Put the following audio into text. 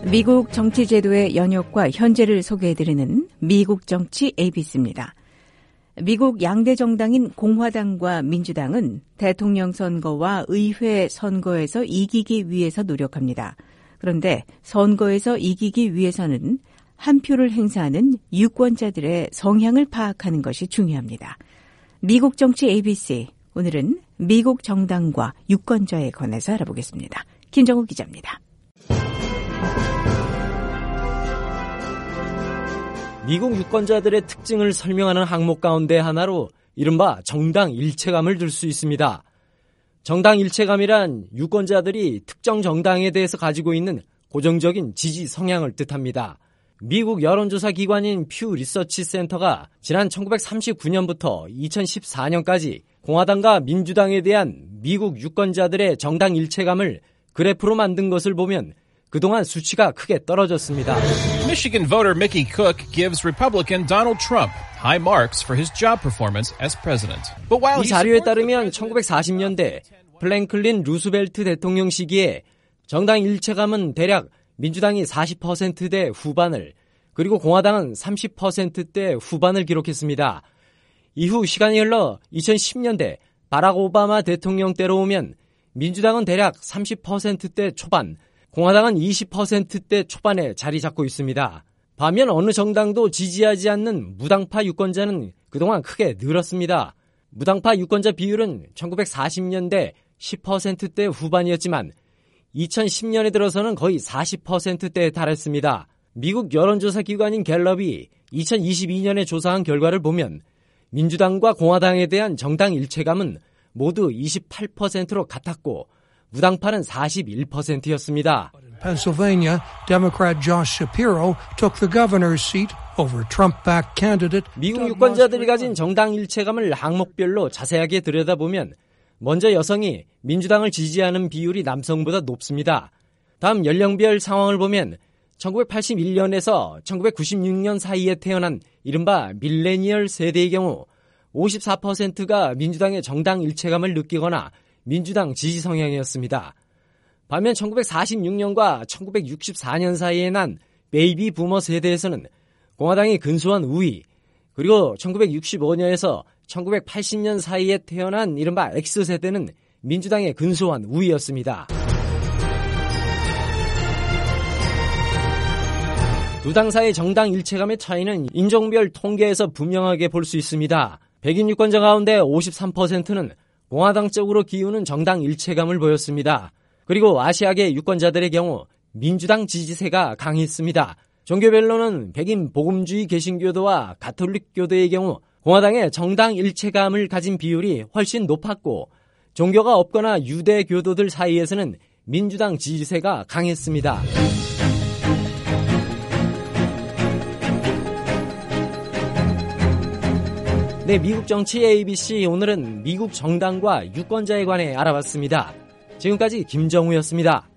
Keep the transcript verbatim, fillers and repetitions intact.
미국 정치제도의 연역과 현재를 소개해드리는 미국 정치 에이비씨입니다. 미국 양대 정당인 공화당과 민주당은 대통령 선거와 의회 선거에서 이기기 위해서 노력합니다. 그런데 선거에서 이기기 위해서는 한 표를 행사하는 유권자들의 성향을 파악하는 것이 중요합니다. 미국 정치 에이비씨, 오늘은 미국 정당과 유권자에 관해서 알아보겠습니다. 김정우 기자입니다. 미국 유권자들의 특징을 설명하는 항목 가운데 하나로 이른바 정당 일체감을 들 수 있습니다. 정당 일체감이란 유권자들이 특정 정당에 대해서 가지고 있는 고정적인 지지 성향을 뜻합니다. 미국 여론조사 기관인 퓨 리서치 센터가 지난 천구백삼십구 년부터 이천십사 년까지 공화당과 민주당에 대한 미국 유권자들의 정당 일체감을 그래프로 만든 것을 보면 그동안 수치가 크게 떨어졌습니다. Michigan voter Mickey Cook gives Republican Donald Trump high marks for his job performance as president. But while 이 자료에 따르면 천구백사십 년대 플랭클린 루스벨트 대통령 시기에 정당 일체감은 대략 민주당이 사십 퍼센트대 후반을, 그리고 공화당은 삼십 퍼센트대 후반을 기록했습니다. 이후 시간이 흘러 이천십 년대 바락 오바마 대통령 때로 오면 민주당은 대략 삼십 퍼센트대 초반, 공화당은 이십 퍼센트대 초반에 자리 잡고 있습니다. 반면 어느 정당도 지지하지 않는 무당파 유권자는 그동안 크게 늘었습니다. 무당파 유권자 비율은 천구백사십 년대 십 퍼센트대 후반이었지만 이천십 년에 들어서는 거의 사십 퍼센트대에 달했습니다. 미국 여론조사 기관인 갤럽이 이천이십이 년에 조사한 결과를 보면 민주당과 공화당에 대한 정당 일체감은 모두 이십팔 퍼센트로 같았고 무당파는 사십일 퍼센트였습니다. Pennsylvania, Democrat Josh Shapiro took the governor's seat over Trump-backed candidate. 미국 유권자들이 가진 정당 일체감을 항목별로 자세하게 들여다보면 먼저 여성이 민주당을 지지하는 비율이 남성보다 높습니다. 다음 연령별 상황을 보면 천구백팔십일 년에서 천구백구십육 년 사이에 태어난 이른바 밀레니얼 세대의 경우 오십사 퍼센트가 민주당의 정당 일체감을 느끼거나 민주당 지지 성향이었습니다. 반면 천구백사십육 년과 천구백육십사 년 사이에 난 베이비 부머 세대에서는 공화당이 근소한 우위, 그리고 천구백육십오 년에서 천구백팔십 년 사이에 태어난 이른바 X세대는 민주당의 근소한 우위였습니다. 두 당 사이의 정당 일체감의 차이는 인종별 통계에서 분명하게 볼 수 있습니다. 백인 유권자 가운데 오십삼 퍼센트는 공화당 쪽으로 기우는 정당 일체감을 보였습니다. 그리고 아시아계 유권자들의 경우 민주당 지지세가 강했습니다. 종교별로는 백인 복음주의 개신교도와 가톨릭교도의 경우 공화당의 정당 일체감을 가진 비율이 훨씬 높았고 종교가 없거나 유대교도들 사이에서는 민주당 지지세가 강했습니다. 네, 미국 정치 에이비씨, 오늘은 미국 정당과 유권자에 관해 알아봤습니다. 지금까지 김정우였습니다.